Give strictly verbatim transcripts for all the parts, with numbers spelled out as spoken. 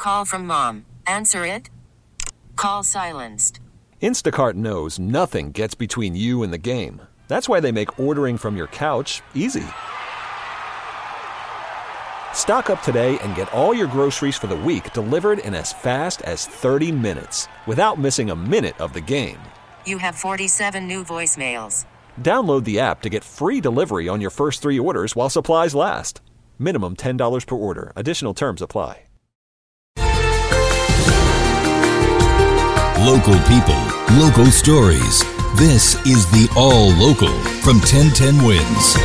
call from mom. Answer it. Call silenced. Instacart knows nothing gets between you and the game. That's why they make ordering from your couch easy. Stock up today and get all your groceries for the week delivered in as fast as thirty minutes without missing a minute of the game. You have forty-seven new voicemails. Download the app to get free delivery on your first three orders while supplies last. Minimum ten dollars per order. Additional terms apply. Local people, local stories. This is the All Local from ten ten Wins.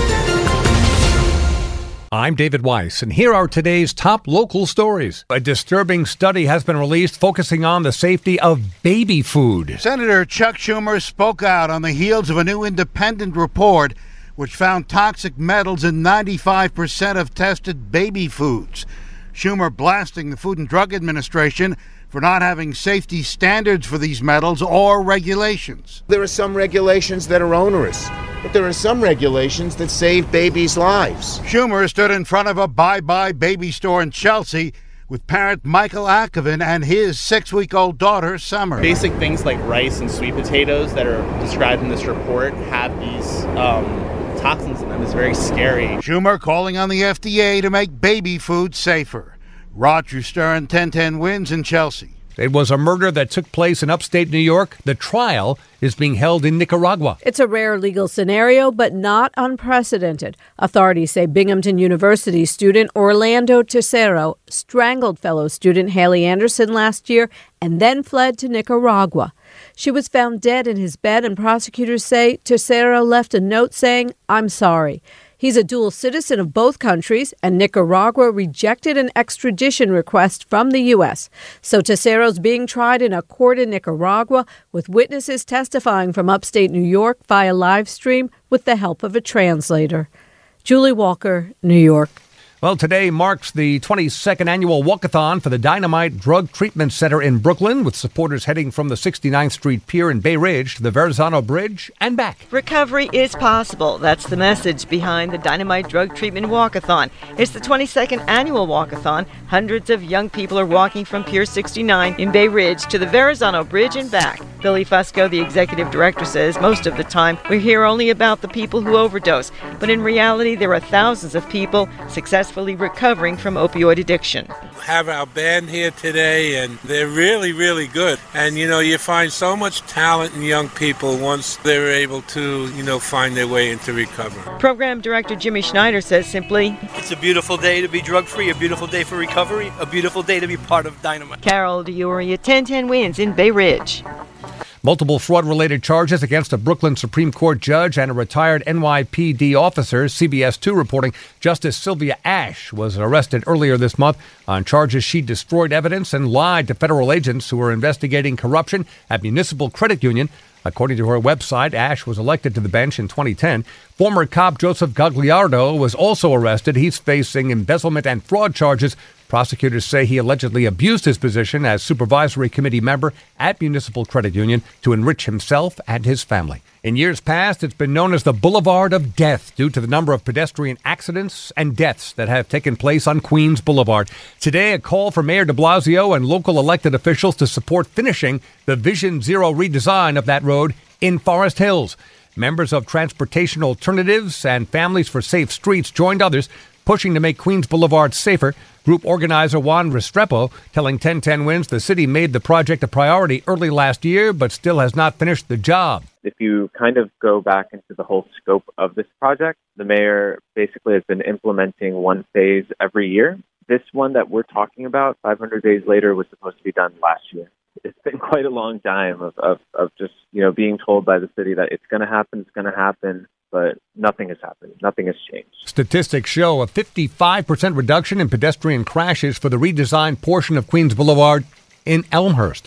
I'm David Weiss, and here are today's top local stories. A disturbing study has been released focusing on the safety of baby food. Senator Chuck Schumer spoke out on the heels of a new independent report which found toxic metals in ninety-five percent of tested baby foods. Schumer blasting the Food and Drug Administration for not having safety standards for these metals or regulations. There are some regulations that are onerous, but there are some regulations that save babies' lives. Schumer stood in front of a Bye Bye Baby store in Chelsea with parent Michael Akoven and his six-week-old daughter, Summer. Basic things like rice and sweet potatoes that are described in this report have these um, toxins in them. It's very scary. Schumer calling on the F D A to make baby food safer. Roger Stern, ten ten Wins in Chelsea. It was a murder that took place in upstate New York. The trial is being held in Nicaragua. It's a rare legal scenario, but not unprecedented. Authorities say Binghamton University student Orlando Tercero strangled fellow student Haley Anderson last year and then fled to Nicaragua. She was found dead in his bed, and prosecutors say Tercero left a note saying, "I'm sorry." He's a dual citizen of both countries, and Nicaragua rejected an extradition request from the U S. So Tercero's being tried in a court in Nicaragua, with witnesses testifying from upstate New York via live stream with the help of a translator. Julie Walker, New York. Well, today marks the twenty-second annual walkathon for the Dynamite Drug Treatment Center in Brooklyn, with supporters heading from the sixty-ninth Street Pier in Bay Ridge to the Verrazano Bridge and back. Recovery is possible. That's the message behind the Dynamite Drug Treatment Walkathon. It's the twenty-second annual walkathon. Hundreds of young people are walking from Pier sixty-nine in Bay Ridge to the Verrazano Bridge and back. Billy Fusco, the executive director, says most of the time we hear only about the people who overdose, but in reality there are thousands of people successfully recovering from opioid addiction. Have our band here today, and they're really, really good. And, you know, you find so much talent in young people once they're able to, you know, find their way into recovery. Program director Jimmy Schneider says simply, "It's a beautiful day to be drug-free, a beautiful day for recovery, a beautiful day to be part of Dynamite." Carol Diori at ten ten Wins in Bay Ridge. Multiple fraud-related charges against a Brooklyn Supreme Court judge and a retired N Y P D officer. C B S two reporting Justice Sylvia Ash was arrested earlier this month on charges she destroyed evidence and lied to federal agents who were investigating corruption at Municipal Credit Union. According to her website, Ash was elected to the bench in twenty ten. Former cop Joseph Gagliardo was also arrested. He's facing embezzlement and fraud charges. Prosecutors say he allegedly abused his position as supervisory committee member at Municipal Credit Union to enrich himself and his family. In years past, it's been known as the Boulevard of Death due to the number of pedestrian accidents and deaths that have taken place on Queens Boulevard. Today, a call for Mayor de Blasio and local elected officials to support finishing the Vision Zero redesign of that road in Forest Hills. Members of Transportation Alternatives and Families for Safe Streets joined others pushing to make Queens Boulevard safer. Group organizer Juan Restrepo telling ten ten Wins the city made the project a priority early last year, but still has not finished the job. If you kind of go back into the whole scope of this project, the mayor basically has been implementing one phase every year. This one that we're talking about, five hundred days later, was supposed to be done last year. It's been quite a long time of, of, of just, you know, being told by the city that it's going to happen, it's going to happen. But nothing has happened. Nothing has changed. Statistics show a fifty-five percent reduction in pedestrian crashes for the redesigned portion of Queens Boulevard in Elmhurst.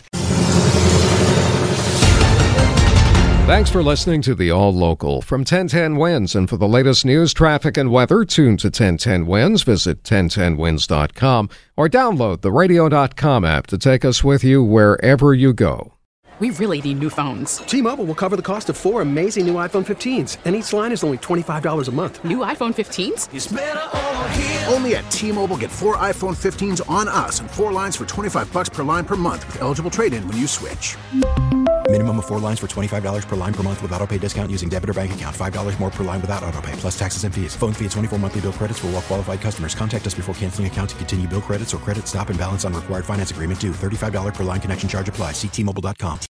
Thanks for listening to the All Local from ten ten Wins. And for the latest news, traffic, and weather, tune to ten ten Wins. Visit ten ten wins dot com or download the radio dot com app to take us with you wherever you go. We really need new phones. T-Mobile will cover the cost of four amazing new iPhone fifteens, and each line is only twenty-five dollars a month. New iPhone fifteens? It's better over here. Only at T-Mobile, get four iPhone fifteens on us and four lines for twenty-five bucks per line per month with eligible trade-in when you switch. Minimum of four lines for twenty-five dollars per line per month with autopay discount using debit or bank account. five dollars more per line without autopay, plus taxes and fees. Phone fee at twenty-four monthly bill credits for well-qualified customers. Contact us before canceling account to continue bill credits or credit stop and balance on required finance agreement due. thirty-five dollars per line connection charge applies. See T Mobile dot com.